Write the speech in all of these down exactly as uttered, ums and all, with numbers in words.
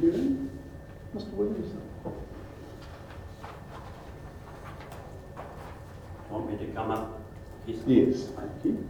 hearing. Mister Williamson. Want me to come up? Yes. Yes, thank you.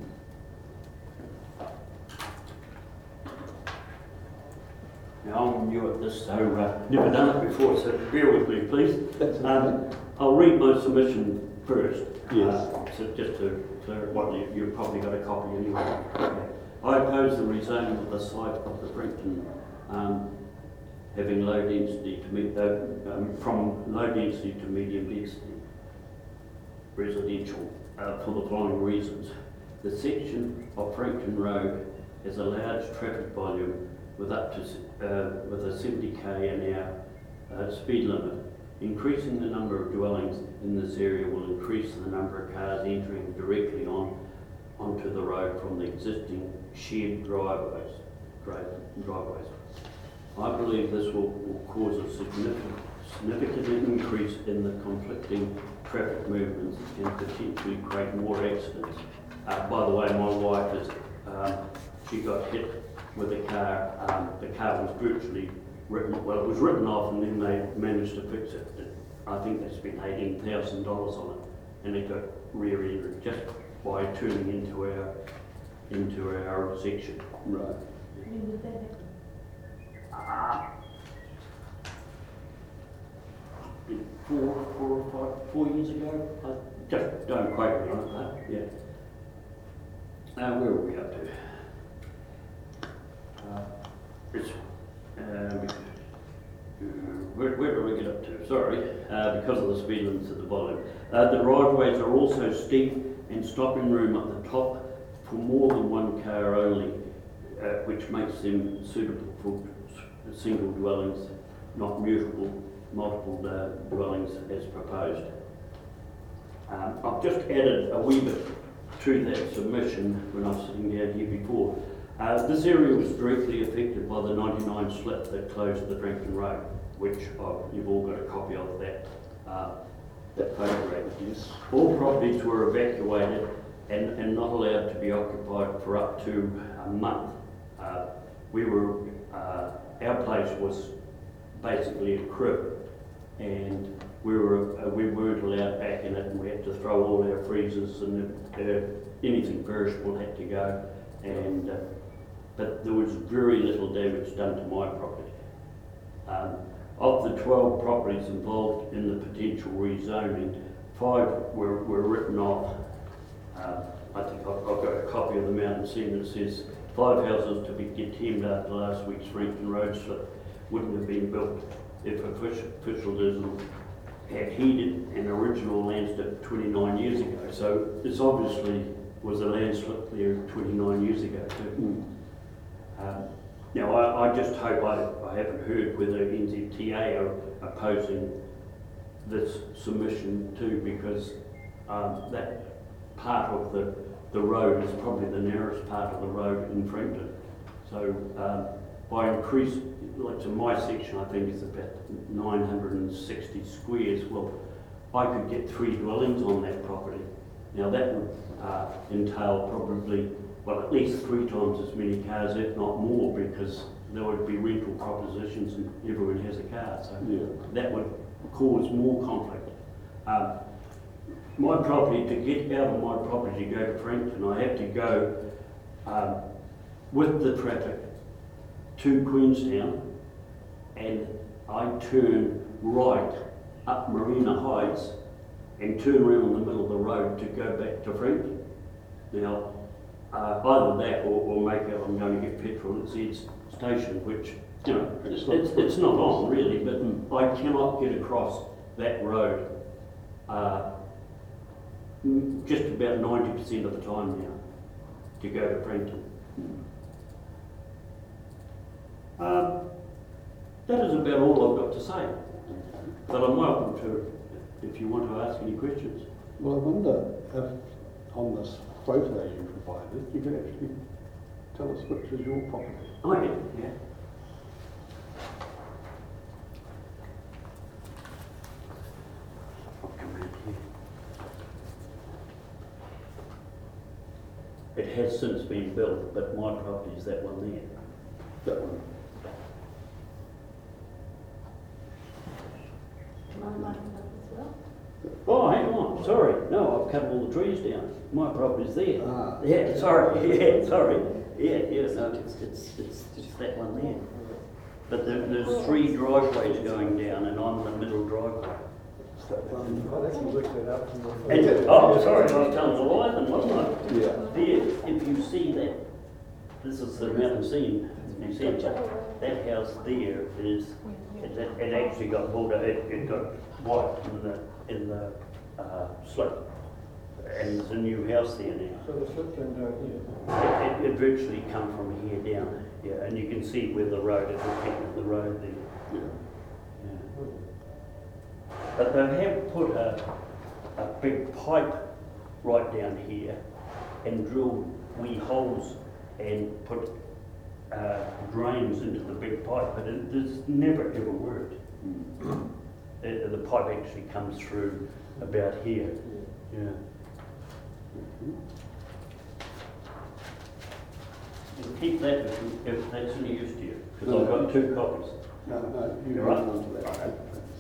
Now, I'm new at this, so uh, never done it before, so bear with me, please. That's okay. Um, I'll read my submission first. Yes. Uh, so just to clear, well, you, you've probably got a copy anyway. Okay. I oppose the rezoning of the site of the Frankton um, having low density to meet uh, um, from low density to medium density residential uh, for the following reasons. The section of Frankton Road has a large traffic volume with up to uh, with a seventy k an hour uh, speed limit. Increasing the number of dwellings in this area will increase the number of cars entering directly on onto the road from the existing shared driveways. driveways. I believe this will, will cause a significant, significant increase in the conflicting traffic movements and potentially create more accidents. Uh, by the way, my wife is, um, she got hit with a car. Um, the car was virtually written, well, it was written off, and then they managed to fix it. it I think they spent eighteen thousand dollars on it, and it got rear-ended just by turning into our into our section. Right. When did that happen? Ah. Four, four or five, four years ago. I just don't quote me on it, though. Yeah. Uh, where are we up to? Uh, it's, um, where, where do we get up to? Sorry, uh, because of the speed limits at the volume. Uh, the driveways are also steep and stopping room at the top for more than one car only, uh, which makes them suitable for single dwellings, not multiple, multiple uh, dwellings as proposed. Um, I've just added a wee bit to that submission when I was sitting down here before. Uh, this area was directly affected by the ninety-nine slip that closed the Frankton Road, which uh, you've all got a copy of that, uh, that photograph. Yes. All properties were evacuated and, and not allowed to be occupied for up to a month. Uh, we were, uh, our place was basically a crib, and we were uh, we weren't allowed back in it, and we had to throw all our freezers and uh, anything perishable had to go. And uh, but there was very little damage done to my property. Um, of the twelve properties involved in the potential rezoning, five were, were written off. Uh, I think I've, I've got a copy of the mountain scene that says five houses to be condemned after last week's Frankton Road slip wouldn't have been built if officialism had heeded an original landslip twenty-nine years ago. So this obviously was a landslip there twenty-nine years ago too. Mm. Um, now I, I just hope I, I haven't heard whether N Z T A are opposing this submission too, because um, that part of the, the road is probably the narrowest part of the road in Frankton. So um, by increase, like to my section, I think it's about nine hundred sixty squares. Well, I could get three dwellings on that property. Now that would uh, entail probably, well, at least three times as many cars, if not more, because there would be rental propositions and everyone has a car. So Yeah. that would cause more conflict. Um, my property, to get out of my property to go to Frankton, I have to go um, with the traffic to Queenstown, and I turn right up Marina Heights and turn around in the middle of the road to go back to Frankton. Now, uh, either that or, or make out I'm going to get petrol at Zed's station, which, you know, it's, it's, it's not on really, but I cannot get across that road uh, just about ninety percent of the time now to go to Frankton. Um, that is about all I've got to say, but I'm welcome to, if you want to ask any questions. Well, I wonder if on this photo you provided, you could actually tell us which is your property. Oh yeah, yeah. I'll come around here. It has since been built, but my property is that one there. That one. my mind up as well. Oh, hang on, sorry, no, I've cut all the trees down, my property's there. Ah. Yeah, sorry, yeah, sorry, yeah, yeah, no, it's, it's, it's just that one there. But there, there's three driveways going down and I'm the middle driveway. I'd actually looked that up. And, oh, sorry, I was telling a lie then, wasn't I? Yeah. There, if you see that, this is the mountain scene, you see it, that house there is, it, it actually got pulled out, it, it got wiped in the, in the, uh, slope. And there's a new house there now. So the slip came down here. It, it, it virtually come from here down, yeah, and you can see where the road, it's repeating the road there. Yeah. Yeah. But they have put a, a big pipe right down here and drilled wee holes and put uh, drains into the big pipe, but it, it's never ever worked. It, the pipe actually comes through about here. Yeah. And keep that if, you- if that's any use to you, because I've got two copies. No, no, you You're go right. on to that.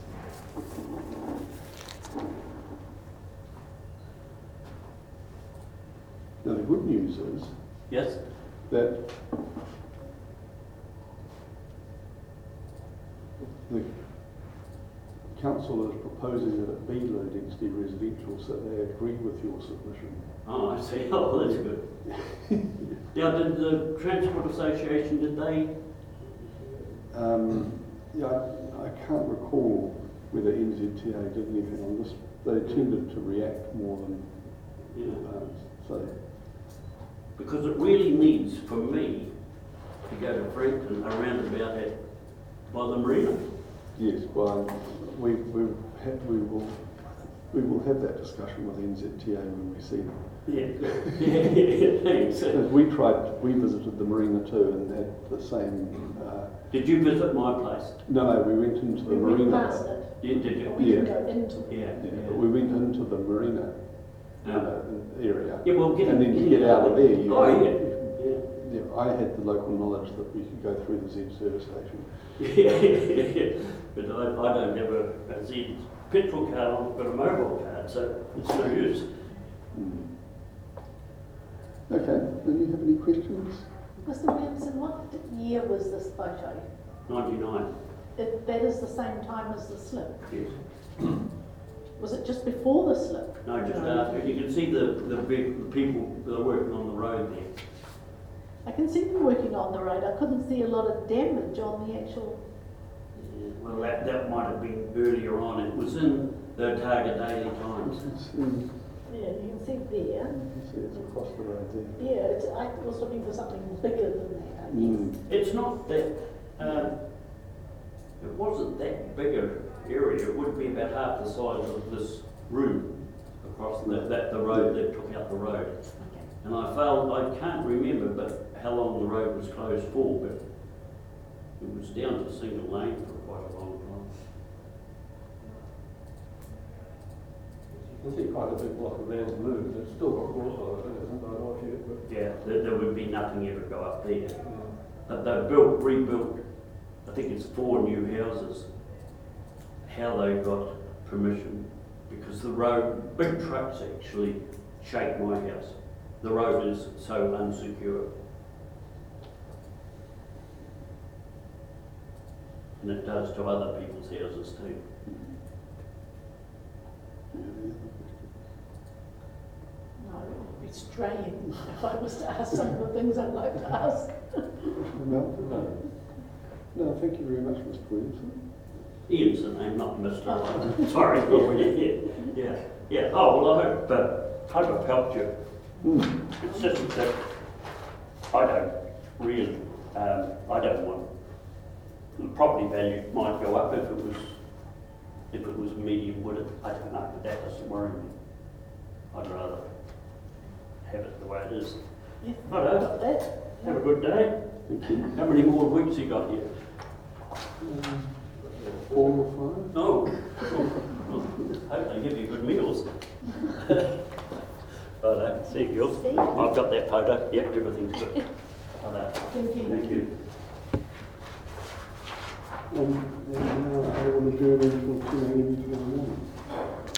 Now, the good news is Yes? that the council is proposing that it be low density residential, so they agree with your submission. Oh, I see. Oh, that's good. Now, did the Transport Association, did they? Um, yeah, I, I can't recall whether N Z T A did anything on this. They tended to react more than Yeah. uh, say. Because it really needs, for me, to go to Frankton around about at, by the marina. Yes, well, we we have, we will we will have that discussion with N Z T A when we see them. Yeah, good. Yeah, yeah, thanks. As we tried, we visited the marina too, and had the same. Uh, Did you visit my place? no, no, we went into the We went marina. past it. Yeah, did you? We didn't Yeah. go into it. Yeah, Yeah, yeah. but we went into the marina Yeah. uh, area, Yeah, well, get and then to get get it out of there, you Oh, yeah. yeah, I had the local knowledge that we could go through the Z service station. Yeah, yeah, yeah. But I, I don't have a, a Z petrol card, I've got a mobile card, so it's no use. Mm. Okay, do you have any questions? Mister Williamson, what year was this photo? ninety-nine, It, that is the same time as the slip. yes. Was it just before the slip? No, just after. You can see the, the big the people that are working on the road there. I can see them working on the road. I couldn't see a lot of damage on the actual. Yeah, well, that, that might have been earlier on. It was in the Otago Daily Times. It's, um, Yeah, you can see there. you can see it's across the road there. Yeah, it's, I was looking for something bigger than that, I guess. Mm. It's not that, uh, it wasn't that big a area. It would be about half the size of this room across the, that, the road that took out the road. Okay. And I found, I can't remember but how long the road was closed for, but it was down to single lane for quite a long time. You can see quite a big block of land moved. It's still got water on it, it hasn't died off yet, but. Yeah, there, there would be nothing ever go up there. Yeah. But they built, rebuilt, I think it's four new houses. How they got permission, because the road, big trucks actually shake my house. The road is so unsecure. And it does to other people's houses too. Yeah, any other questions? No, it would be straying if I was to ask some of the things I'd like to ask. Commissioner Melton? No. No, thank you very much, Mister Williamson. Ian's the name, not Mister Sorry. Yeah, yeah, yeah. Oh, well, I hope, uh, I hope I've helped you. Mm. It's just that I don't really, um, I don't want, the property value might go up if it was, if it was medium wooded. I don't know, but that doesn't worry me. I'd rather have it the way it is. Yeah, Righto. got that. Have a good day. Thank you. How many more weeks you got here? Um, Four or five? No. Hope they give you good meals. Righto, see you, girls. See you. I've got that photo. Yep, everything's good. Righto. Thank you. Thank you. Um, and now I will adjourn until two A M tomorrow morning.